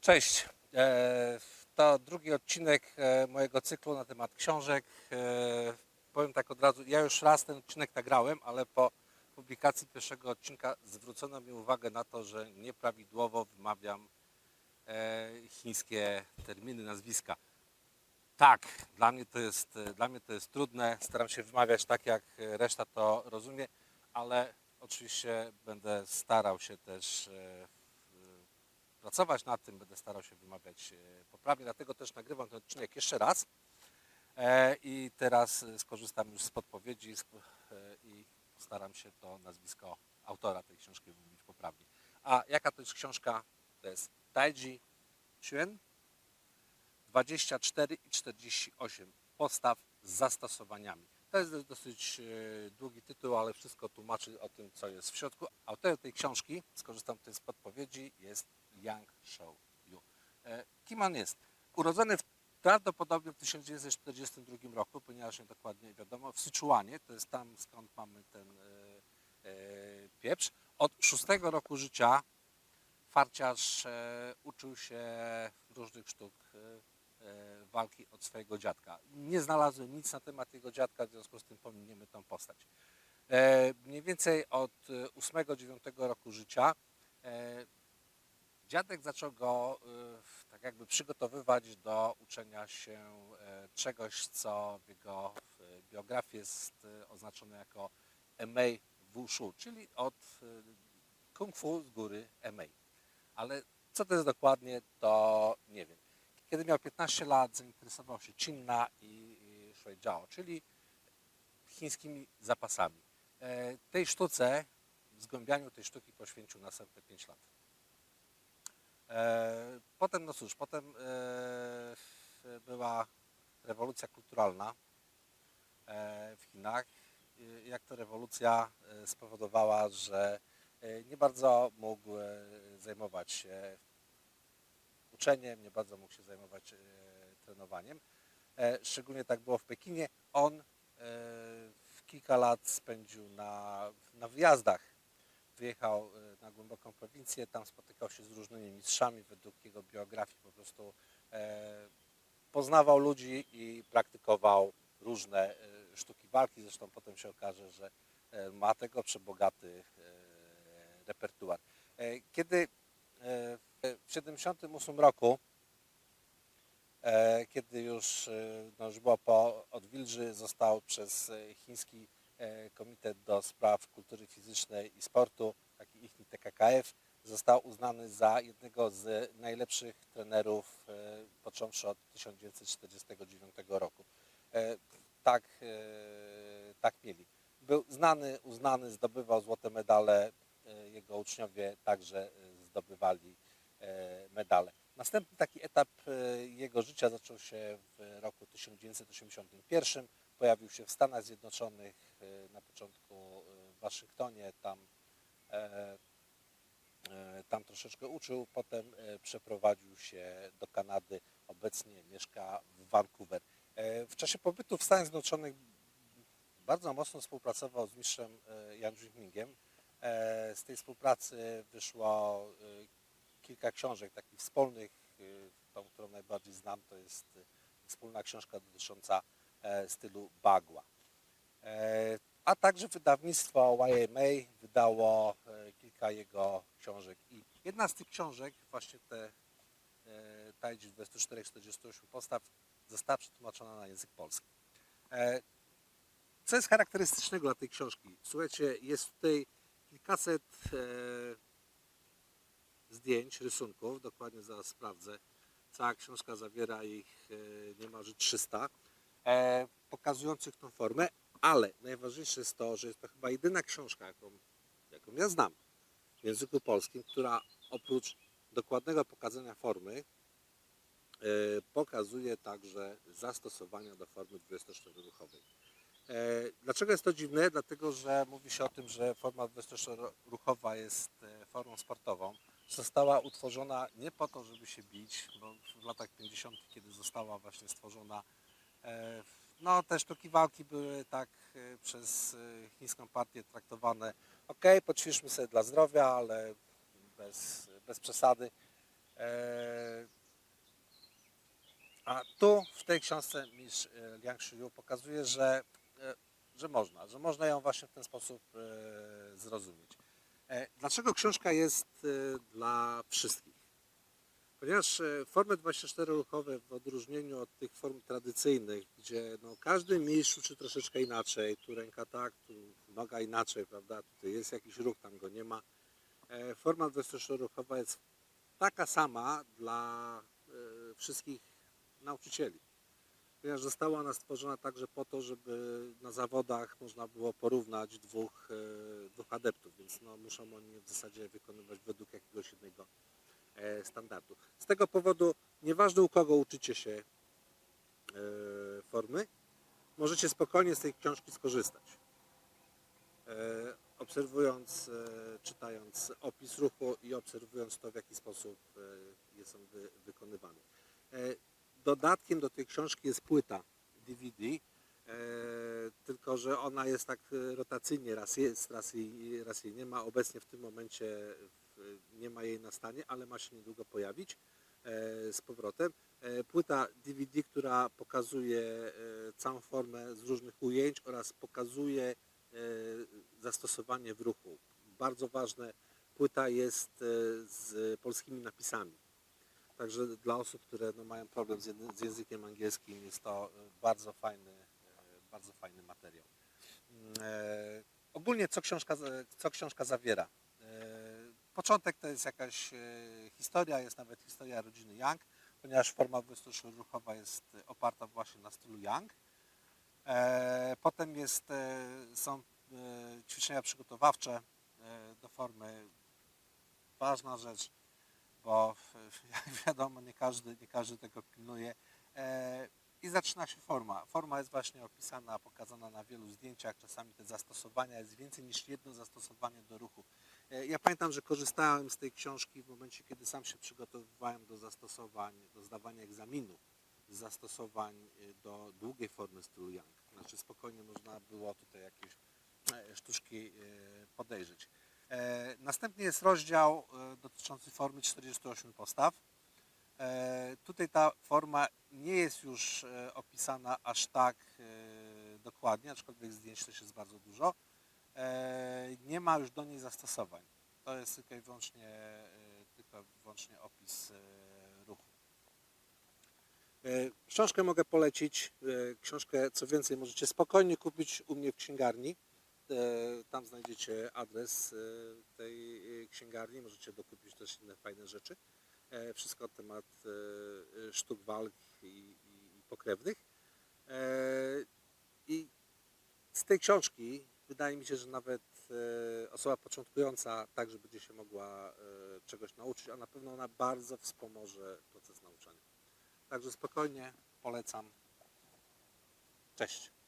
Cześć. To drugi odcinek mojego cyklu na temat książek. Powiem tak od razu, ja już raz ten odcinek nagrałem, ale po publikacji pierwszego odcinka zwrócono mi uwagę na to, że nieprawidłowo wymawiam chińskie terminy, nazwiska. Tak, dla mnie to jest trudne. Staram się wymawiać tak, jak reszta to rozumie, ale oczywiście będę starał się też pracować nad tym, będę starał się wymawiać poprawnie, dlatego też nagrywam ten odcinek jeszcze raz i teraz skorzystam już z podpowiedzi i staram się to nazwisko autora tej książki wymówić poprawnie. A jaka to jest książka? To jest Taiji Chuan 24 i 48 postaw z zastosowaniami. To jest dosyć długi tytuł, ale wszystko tłumaczy o tym, co jest w środku. Autorem tej książki, skorzystam tutaj z podpowiedzi, jest Yang Shou-yu. Kim on jest? Urodzony prawdopodobnie w 1942 roku, ponieważ nie dokładnie wiadomo, w Syczuanie, to jest tam, skąd mamy ten pieprz. Od 6 roku życia farciarz uczył się różnych sztuk walki od swojego dziadka. Nie znalazłem nic na temat jego dziadka, w związku z tym pominiemy tą postać. Mniej więcej od 8-9 roku życia dziadek zaczął go tak jakby przygotowywać do uczenia się czegoś, co w jego biografii jest oznaczone jako Emei Wushu, czyli od kung fu z góry Emei. Ale co to jest dokładnie, to nie wiem. Kiedy miał 15 lat, zainteresował się Chinna i Shuijiao, czyli chińskimi zapasami. Tej sztuce, zgłębianiu tej sztuki poświęcił następne 5 lat. Potem, no cóż, potem była rewolucja kulturalna w Chinach. Jak to rewolucja spowodowała, że nie bardzo mógł zajmować się uczeniem, nie bardzo mógł się zajmować trenowaniem. Szczególnie tak było w Pekinie. On kilka lat spędził na wyjazdach. Wyjechał na głęboką prowincję, tam spotykał się z różnymi mistrzami, według jego biografii po prostu poznawał ludzi i praktykował różne sztuki walki. Zresztą potem się okaże, że ma tego przebogaty repertuar. Kiedy w 1978 roku, kiedy już było po odwilży, został przez chiński Komitet do Spraw Kultury Fizycznej i Sportu, taki ich TKKF, został uznany za jednego z najlepszych trenerów, począwszy od 1949 roku. Tak mieli. Był znany, uznany, zdobywał złote medale, jego uczniowie także zdobywali medale. Następny taki etap jego życia zaczął się w roku 1981. Pojawił się w Stanach Zjednoczonych, na początku w Waszyngtonie, tam troszeczkę uczył, potem przeprowadził się do Kanady, obecnie mieszka w Vancouver. W czasie pobytu w Stanach Zjednoczonych bardzo mocno współpracował z mistrzem Yang Jingmingiem. Z tej współpracy wyszło kilka książek takich wspólnych. Tą, którą najbardziej znam, to jest wspólna książka dotycząca stylu Bagua. A także wydawnictwo YMA wydało kilka jego książek. I jedna z tych książek, właśnie te Taiji 24-48 postaw, została przetłumaczona na język polski. Co jest charakterystycznego dla tej książki? Słuchajcie, jest tutaj kilkaset zdjęć, rysunków, dokładnie zaraz sprawdzę. Cała książka zawiera ich niemalże 300, pokazujących tą formę, ale najważniejsze jest to, że jest to chyba jedyna książka, jaką ja znam w języku polskim, która oprócz dokładnego pokazania formy pokazuje także zastosowania do formy 24-ruchowej. Dlaczego jest to dziwne? Dlatego, że mówi się o tym, że forma 24-ruchowa jest formą sportową. Została utworzona nie po to, żeby się bić, bo w latach 50., kiedy została właśnie stworzona, no te sztuki walki były tak przez chińską partię traktowane, ok, poćwiczmy sobie dla zdrowia, ale bez przesady. A tu w tej książce mistrz Liang Shiyu pokazuje, że można ją właśnie w ten sposób zrozumieć. Dlaczego książka jest dla wszystkich? Ponieważ formy 24-ruchowe w odróżnieniu od tych form tradycyjnych, gdzie no, każdy mistrz uczy troszeczkę inaczej, tu ręka tak, tu noga inaczej, prawda, tutaj jest jakiś ruch, tam go nie ma. Forma 24-ruchowa jest taka sama dla wszystkich nauczycieli, ponieważ została ona stworzona także po to, żeby na zawodach można było porównać dwóch adeptów, więc no, muszą oni w zasadzie wykonywać według jakiegoś jednego standardu. Z tego powodu nieważne u kogo uczycie się formy, możecie spokojnie z tej książki skorzystać. Obserwując, czytając opis ruchu i obserwując to, w jaki sposób jest on wykonywany. Dodatkiem do tej książki jest płyta DVD, tylko że ona jest tak rotacyjnie, raz jest, raz jej nie ma. Obecnie w tym momencie nie ma jej na stanie, ale ma się niedługo pojawić z powrotem. Płyta DVD, która pokazuje całą formę z różnych ujęć oraz pokazuje zastosowanie w ruchu. Bardzo ważne, płyta jest z polskimi napisami. Także dla osób, które no, mają problem z językiem angielskim, jest to bardzo fajny materiał. Ogólnie co książka zawiera? Początek to jest jakaś historia, jest nawet historia rodziny Yang, ponieważ forma 24-ruchowa jest oparta właśnie na stylu Yang. Potem są ćwiczenia przygotowawcze do formy. Ważna rzecz, bo jak wiadomo nie każdy tego pilnuje. I zaczyna się forma. Forma jest właśnie opisana, pokazana na wielu zdjęciach. Czasami te zastosowania jest więcej niż jedno zastosowanie do ruchu. Ja pamiętam, że korzystałem z tej książki w momencie, kiedy sam się przygotowywałem do zastosowań, do zdawania egzaminu z zastosowań do długiej formy stylu Yang. Znaczy spokojnie można było tutaj jakieś sztuczki podejrzeć. Następnie jest rozdział dotyczący formy 48 postaw. Tutaj ta forma nie jest już opisana aż tak dokładnie, aczkolwiek zdjęć też jest bardzo dużo. Nie ma już do niej zastosowań. To jest tylko i wyłącznie opis ruchu. Książkę mogę polecić. Książkę, co więcej, możecie spokojnie kupić u mnie w księgarni. Tam znajdziecie adres tej księgarni. Możecie dokupić też inne fajne rzeczy. Wszystko na temat sztuk walk i pokrewnych. I z tej książki wydaje mi się, że nawet osoba początkująca także będzie się mogła czegoś nauczyć, a na pewno ona bardzo wspomoże proces nauczania. Także spokojnie polecam. Cześć.